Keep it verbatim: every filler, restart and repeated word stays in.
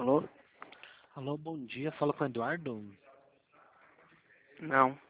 Alô? Alô, bom dia. Fala com o Eduardo? Não.